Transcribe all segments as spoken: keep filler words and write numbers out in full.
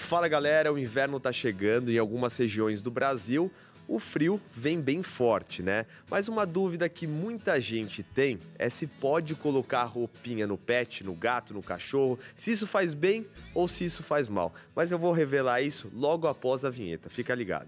Fala galera, o inverno tá chegando e em algumas regiões do Brasil o frio vem bem forte, né? Mas uma dúvida que muita gente tem é se pode colocar roupinha no pet, no gato, no cachorro, se isso faz bem ou se isso faz mal. Mas eu vou revelar isso logo após a vinheta, fica ligado.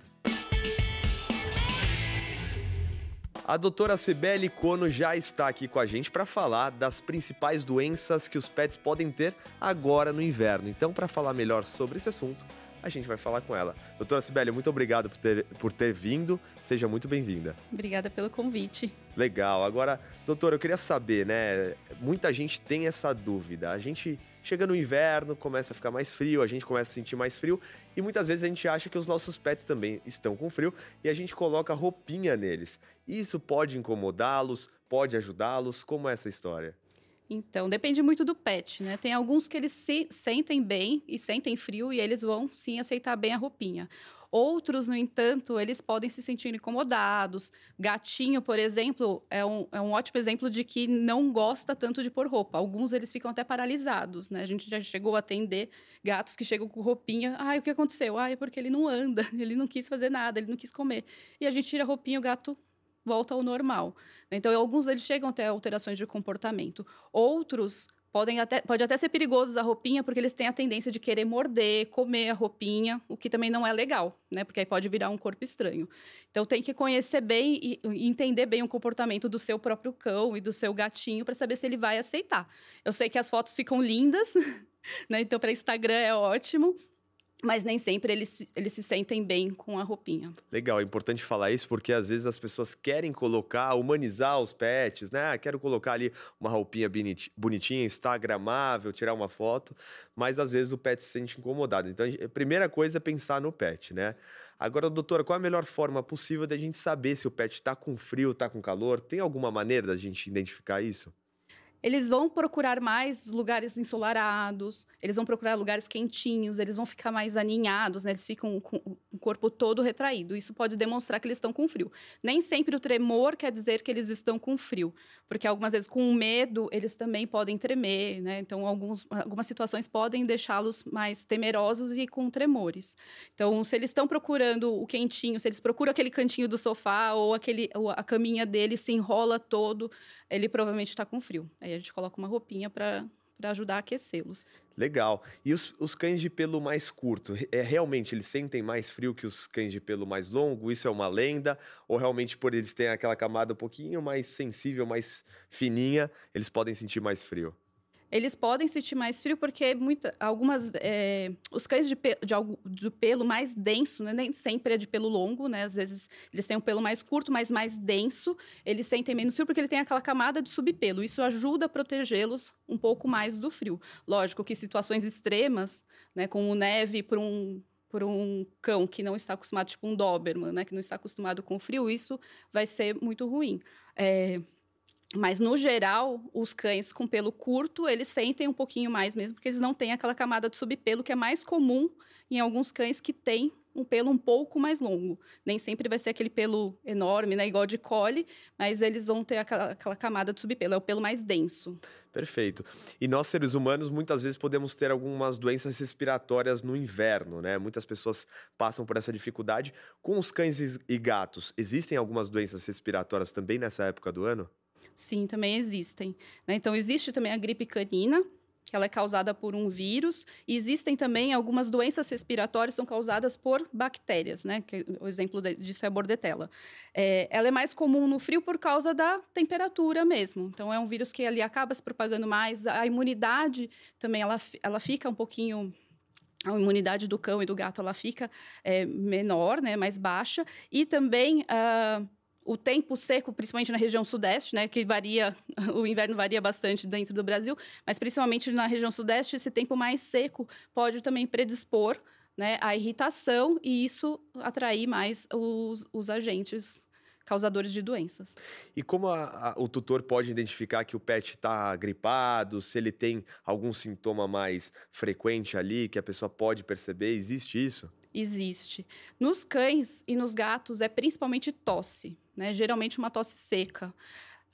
A doutora Cibele Cono já está aqui com a gente para falar das principais doenças que os pets podem ter agora no inverno. Então, para falar melhor sobre esse assunto, a gente vai falar com ela. Doutora Cibele, muito obrigado por ter, por ter vindo. Seja muito bem-vinda. Obrigada pelo convite. Legal. Agora, doutora, eu queria saber, né? Muita gente tem essa dúvida. A gente chega no inverno, começa a ficar mais frio, a gente começa a sentir mais frio e muitas vezes a gente acha que os nossos pets também estão com frio e a gente coloca roupinha neles. Isso pode incomodá-los, pode ajudá-los? Como é essa história? Então, depende muito do pet, né? Tem alguns que eles se sentem bem e sentem frio e eles vão, sim, aceitar bem a roupinha. Outros, no entanto, eles podem se sentir incomodados. Gatinho, por exemplo, é um, é um ótimo exemplo de que não gosta tanto de pôr roupa. Alguns, eles ficam até paralisados, né? A gente já chegou a atender gatos que chegam com roupinha. Ai, o que aconteceu? Ai, é porque ele não anda, ele não quis fazer nada, ele não quis comer. E a gente tira a roupinha, o gato volta ao normal. Então, alguns eles chegam até alterações de comportamento. Outros podem até, pode até ser perigoso usar roupinha porque eles têm a tendência de querer morder, comer a roupinha, o que também não é legal, né? Porque aí pode virar um corpo estranho. Então, tem que conhecer bem e, e entender bem o comportamento do seu próprio cão e do seu gatinho para saber se ele vai aceitar. Eu sei que as fotos ficam lindas, né? Então, para Instagram é ótimo. Mas nem sempre eles, eles se sentem bem com a roupinha. Legal, é importante falar isso porque às vezes as pessoas querem colocar, humanizar os pets, né? Ah, quero colocar ali uma roupinha bonitinha, instagramável, tirar uma foto, mas às vezes o pet se sente incomodado. Então, a primeira coisa é pensar no pet, né? Agora, doutora, qual é a melhor forma possível da gente saber se o pet tá com frio, tá com calor? Tem alguma maneira da gente identificar isso? Eles vão procurar mais lugares ensolarados, eles vão procurar lugares quentinhos, eles vão ficar mais aninhados, né? Eles ficam com o corpo todo retraído. Isso pode demonstrar que eles estão com frio. Nem sempre o tremor quer dizer que eles estão com frio, porque algumas vezes com medo eles também podem tremer, né? Então alguns, algumas situações podem deixá-los mais temerosos e com tremores. Então, se eles estão procurando o quentinho, se eles procuram aquele cantinho do sofá ou, aquele, ou a caminha dele se enrola todo, ele provavelmente está com frio. Aí a gente coloca uma roupinha para ajudar a aquecê-los. Legal. E os, os cães de pelo mais curto, é, realmente eles sentem mais frio que os cães de pelo mais longo? Isso é uma lenda? Ou realmente por eles terem aquela camada um pouquinho mais sensível, mais fininha, eles podem sentir mais frio? Eles podem sentir mais frio porque muita, algumas, é, os cães de, pe, de, de pelo mais denso, né, nem sempre é de pelo longo, né, às vezes eles têm um pelo mais curto, mas mais denso, eles sentem menos frio porque ele tem aquela camada de subpelo. Isso ajuda a protegê-los um pouco mais do frio. Lógico que situações extremas, né, como neve para um... por um cão que não está acostumado, tipo um Doberman, né, que não está acostumado com frio, isso vai ser muito ruim. É... Mas, no geral, os cães com pelo curto, eles sentem um pouquinho mais mesmo, porque eles não têm aquela camada de subpelo, que é mais comum em alguns cães que têm um pelo um pouco mais longo. Nem sempre vai ser aquele pelo enorme, né, igual de collie, mas eles vão ter aquela, aquela camada de subpelo, é o pelo mais denso. Perfeito. E nós, seres humanos, muitas vezes podemos ter algumas doenças respiratórias no inverno, né? Muitas pessoas passam por essa dificuldade. Com os cães e gatos, existem algumas doenças respiratórias também nessa época do ano? Sim, também existem, né? Então, existe também a gripe canina, que ela é causada por um vírus. E existem também algumas doenças respiratórias que são causadas por bactérias, né? Que, o exemplo disso é a bordetela. É, ela é mais comum no frio por causa da temperatura mesmo. Então, é um vírus que ali acaba se propagando mais. A imunidade também, ela, ela fica um pouquinho... A imunidade do cão e do gato, ela fica é, menor, né? Mais baixa. E também... Uh, O tempo seco, principalmente na região sudeste, né, que varia, o inverno varia bastante dentro do Brasil, mas principalmente na região sudeste, esse tempo mais seco pode também predispor, né, à irritação e isso atrair mais os, os agentes causadores de doenças. E como a, a, o tutor pode identificar que o pet está gripado, se ele tem algum sintoma mais frequente ali, que a pessoa pode perceber, existe isso? Existe. Nos cães e nos gatos é principalmente tosse, né? Geralmente uma tosse seca.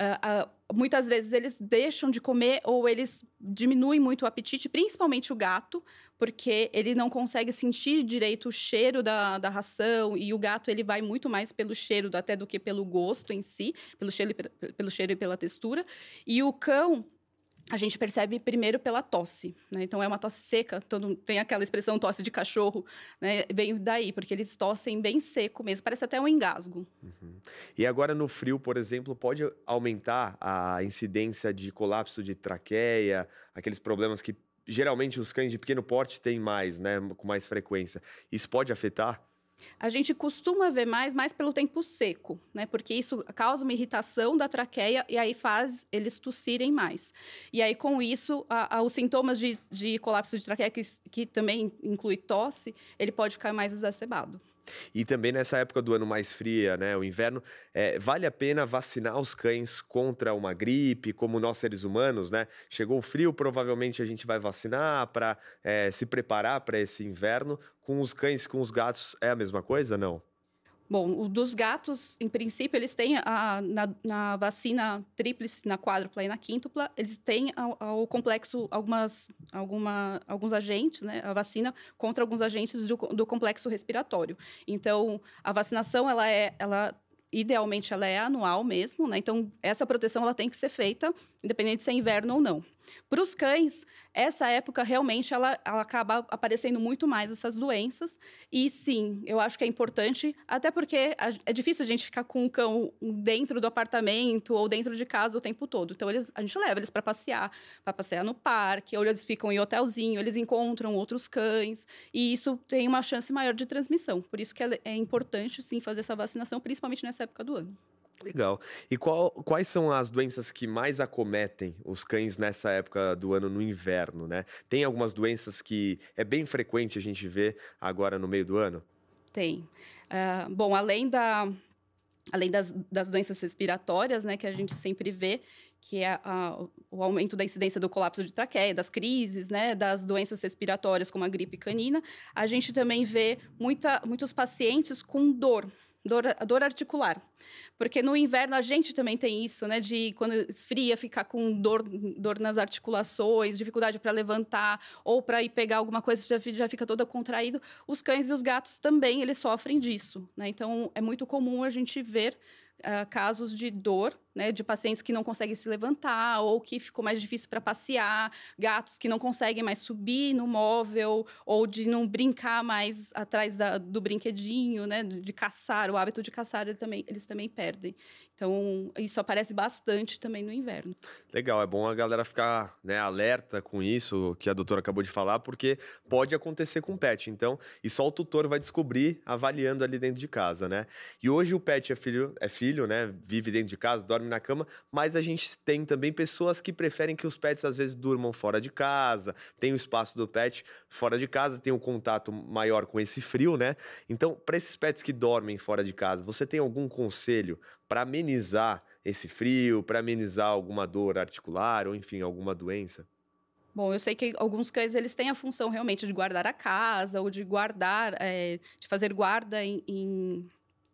Uh, uh, muitas vezes eles deixam de comer ou eles diminuem muito o apetite, principalmente o gato, porque ele não consegue sentir direito o cheiro da, da ração, e o gato ele vai muito mais pelo cheiro até do que pelo gosto em si, pelo cheiro, pelo cheiro e pela textura. E o cão, a gente percebe primeiro pela tosse, né? Então, é uma tosse seca, todo, tem aquela expressão tosse de cachorro, né? Vem daí, porque eles tossem bem seco mesmo, parece até um engasgo. Uhum. E agora no frio, por exemplo, pode aumentar a incidência de colapso de traqueia, aqueles problemas que geralmente os cães de pequeno porte têm mais, né? Com mais frequência. Isso pode afetar? A gente costuma ver mais, mais pelo tempo seco, né? Porque isso causa uma irritação da traqueia e aí faz eles tossirem mais. E aí, com isso, a, a, os sintomas de, de colapso de traqueia, que, que também inclui tosse, ele pode ficar mais exacerbado. E também nessa época do ano mais fria, né, o inverno, é, vale a pena vacinar os cães contra uma gripe, como nós seres humanos, né? Chegou o frio, provavelmente a gente vai vacinar para é, se preparar para esse inverno. Com os cães, com os gatos, é a mesma coisa, não? Bom, o dos gatos, em princípio, eles têm a, na, na vacina tríplice, na quádrupla e na quíntupla, eles têm ao, ao complexo algumas, alguma, alguns agentes, né? A vacina contra alguns agentes do, do complexo respiratório. Então, a vacinação, ela é, ela, idealmente, ela é anual mesmo, né? Então, essa proteção ela tem que ser feita, independente se é inverno ou não. Para os cães, essa época realmente ela, ela acaba aparecendo muito mais essas doenças. E sim, eu acho que é importante, até porque a, é difícil a gente ficar com o cão dentro do apartamento ou dentro de casa o tempo todo. Então, eles, a gente leva eles para passear, para passear no parque, ou eles ficam em hotelzinho, eles encontram outros cães. E isso tem uma chance maior de transmissão. Por isso que é, é importante, sim, fazer essa vacinação, principalmente nessa época do ano. Legal. E qual, quais são as doenças que mais acometem os cães nessa época do ano, no inverno, né? Tem algumas doenças que é bem frequente a gente ver agora no meio do ano? Tem. Uh, bom, além da... Além das, das doenças respiratórias, né, que a gente sempre vê, que é a, o aumento da incidência do colapso de traqueia, das crises, né, das doenças respiratórias, como a gripe canina, a gente também vê muita, muitos pacientes com dor. Dor, dor articular. Porque no inverno a gente também tem isso, né? De quando esfria, ficar com dor, dor nas articulações, dificuldade para levantar ou para ir pegar alguma coisa, já, já fica toda contraído. Os cães e os gatos também, eles sofrem disso, né? Então, é muito comum a gente ver uh, casos de dor, né, de pacientes que não conseguem se levantar ou que ficou mais difícil para passear, gatos que não conseguem mais subir no móvel ou de não brincar mais atrás da, do brinquedinho, né, de, de caçar, o hábito de caçar eles também, eles também perdem. Então, isso aparece bastante também no inverno. Legal, é bom a galera ficar, né, alerta com isso que a doutora acabou de falar, porque pode acontecer com o pet, então, e só o tutor vai descobrir avaliando ali dentro de casa, né? E hoje o pet é filho, é filho, né, vive dentro de casa, dorme na cama, mas a gente tem também pessoas que preferem que os pets às vezes durmam fora de casa, tem o espaço do pet fora de casa, tem um contato maior com esse frio, né? Então, para esses pets que dormem fora de casa, você tem algum conselho para amenizar esse frio, para amenizar alguma dor articular ou, enfim, alguma doença? Bom, eu sei que alguns cães eles têm a função realmente de guardar a casa ou de guardar, é, de fazer guarda em, em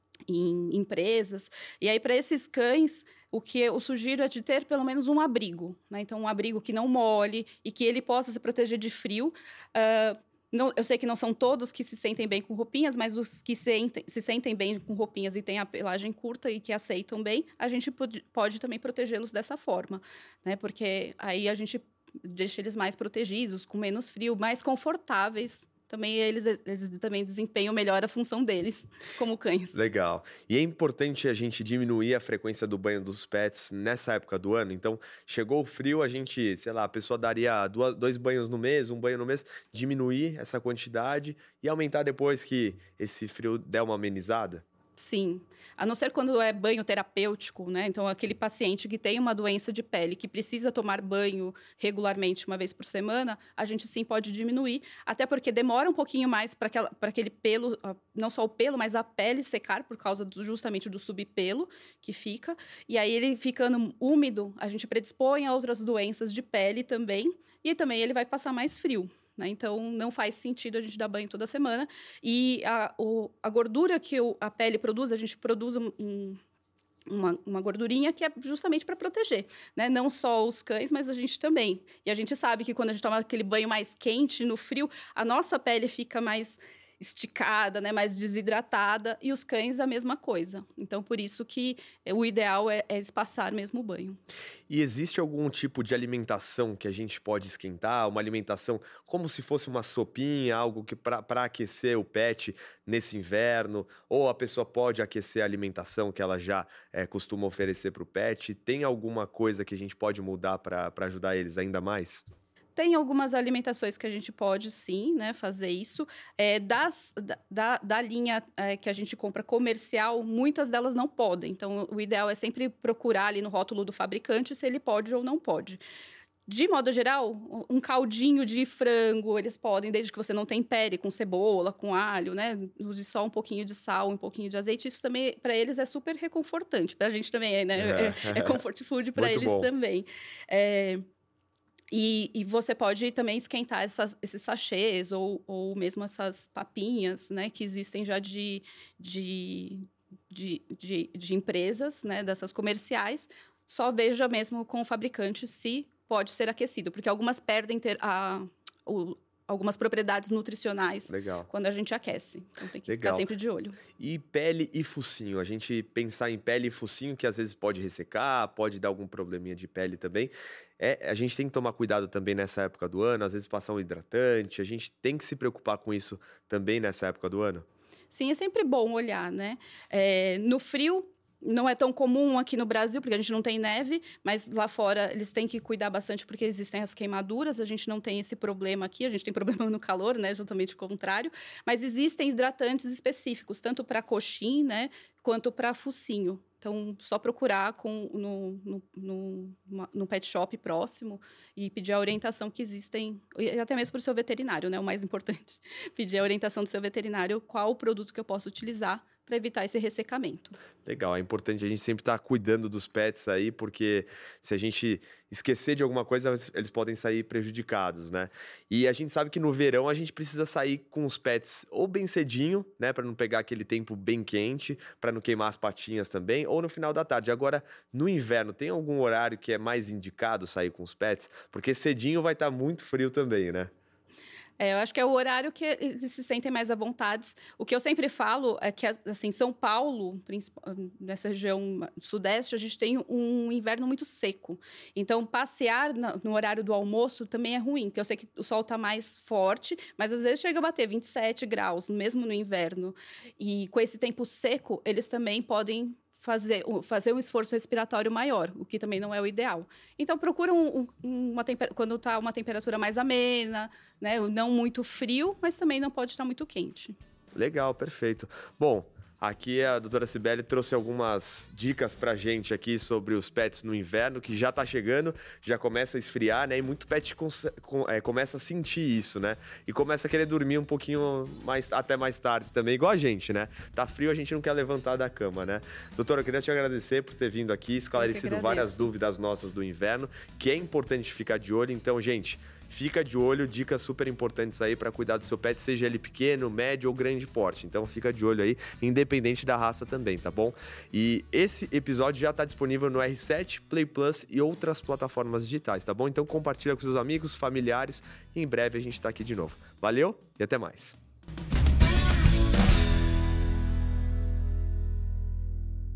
em empresas. E aí, para esses cães, o que eu sugiro é de ter pelo menos um abrigo, né? Então, um abrigo que não molhe e que ele possa se proteger de frio. Uh, não, eu sei que não são todos que se sentem bem com roupinhas, mas os que sentem, se sentem bem com roupinhas e têm a pelagem curta e que aceitam bem, a gente pode, pode também protegê-los dessa forma, né? Porque aí a gente deixa eles mais protegidos, com menos frio, mais confortáveis. Também eles, eles também desempenham melhor a função deles, como cães. Legal. E é importante a gente diminuir a frequência do banho dos pets nessa época do ano. Então, chegou o frio, a gente, sei lá, a pessoa daria duas, dois banhos no mês, um banho no mês, diminuir essa quantidade e aumentar depois que esse frio der uma amenizada? Sim, a não ser quando é banho terapêutico, né? Então, aquele paciente que tem uma doença de pele, que precisa tomar banho regularmente, uma vez por semana, a gente sim pode diminuir, até porque demora um pouquinho mais para aquele pelo, não só o pelo, mas a pele secar, por causa do, justamente do subpelo que fica. E aí, ele ficando úmido, a gente predispõe a outras doenças de pele também, e também ele vai passar mais frio. Né? Então, não faz sentido a gente dar banho toda semana. E a, o, a gordura que o, a pele produz, a gente produz um, um, Uma, uma gordurinha que é justamente para proteger, né? Não só os cães, mas a gente também. E a gente sabe que quando a gente toma aquele banho mais quente no frio, a nossa pele fica mais esticada, né? Mais desidratada, e os cães a mesma coisa. Então, por isso que o ideal é, é espaçar mesmo o banho. E existe algum tipo de alimentação que a gente pode esquentar? Uma alimentação como se fosse uma sopinha, algo que para aquecer o pet nesse inverno? Ou a pessoa pode aquecer a alimentação que ela já é, costuma oferecer para o pet? Tem alguma coisa que a gente pode mudar para ajudar eles ainda mais? Tem algumas alimentações que a gente pode, sim, né, fazer isso. É, das, da, da linha é, que a gente compra comercial, muitas delas não podem. Então, o ideal é sempre procurar ali no rótulo do fabricante se ele pode ou não pode. De modo geral, um caldinho de frango, eles podem, desde que você não tempere com cebola, com alho, né? Use só um pouquinho de sal, um pouquinho de azeite. Isso também, para eles, é super reconfortante. Para a gente também, né? É, é comfort food para eles bom. também. É... E, e você pode também esquentar essas, esses sachês ou, ou mesmo essas papinhas, né? Que existem já de, de, de, de, de empresas, né? Dessas comerciais. Só veja mesmo com o fabricante se pode ser aquecido. Porque algumas perdem ter a, o, algumas propriedades nutricionais. Legal. Quando a gente aquece. Então tem que Legal. ficar sempre de olho. E pele e focinho? A gente pensar em pele e focinho, que às vezes pode ressecar, pode dar algum probleminha de pele também. É, a gente tem que tomar cuidado também nessa época do ano, às vezes passar um hidratante, a gente tem que se preocupar com isso também nessa época do ano? Sim, é sempre bom olhar, né? É, no frio, não é tão comum aqui no Brasil, porque a gente não tem neve, mas lá fora eles têm que cuidar bastante porque existem as queimaduras, a gente não tem esse problema aqui, a gente tem problema no calor, né? Justamente o contrário. Mas existem hidratantes específicos, tanto para coxim, né? Quanto para focinho. Então, só procurar com, no, no, no, no pet shop próximo e pedir a orientação que existem, e até mesmo para o seu veterinário, né? O mais importante. Pedir a orientação do seu veterinário qual o produto que eu posso utilizar para evitar esse ressecamento. Legal, é importante a gente sempre estar cuidando dos pets aí, porque se a gente esquecer de alguma coisa, eles podem sair prejudicados, né? E a gente sabe que no verão a gente precisa sair com os pets ou bem cedinho, né? Para não pegar aquele tempo bem quente, para não queimar as patinhas também, ou no final da tarde. Agora, no inverno, tem algum horário que é mais indicado sair com os pets? Porque cedinho vai estar muito frio também, né? É, eu acho que é o horário que eles se sentem mais à vontade. O que eu sempre falo é que, assim, São Paulo, nessa região sudeste, a gente tem um inverno muito seco. Então, passear no horário do almoço também é ruim, porque eu sei que o sol está mais forte, mas às vezes chega a bater vinte e sete graus, mesmo no inverno. E com esse tempo seco, eles também podem fazer, fazer um esforço respiratório maior, o que também não é o ideal. Então, procura um, um, uma temper... quando está uma temperatura mais amena, né? Não muito frio, mas também não pode estar muito quente. Legal, perfeito. Bom, aqui a doutora Cibele trouxe algumas dicas pra gente aqui sobre os pets no inverno, que já tá chegando, já começa a esfriar, né? E muito pet com, é, começa a sentir isso, né? E começa a querer dormir um pouquinho mais, até mais tarde também, igual a gente, né? Tá frio, a gente não quer levantar da cama, né? Doutora, eu queria te agradecer por ter vindo aqui, esclarecido várias dúvidas nossas do inverno, que é importante ficar de olho. Então, gente, fica de olho, dicas super importantes aí para cuidar do seu pet, seja ele pequeno, médio ou grande porte. Então fica de olho aí, independente da raça também, tá bom? E esse episódio já tá disponível no R sete, Play Plus e outras plataformas digitais, tá bom? Então compartilha com seus amigos, familiares e em breve a gente tá aqui de novo. Valeu e até mais!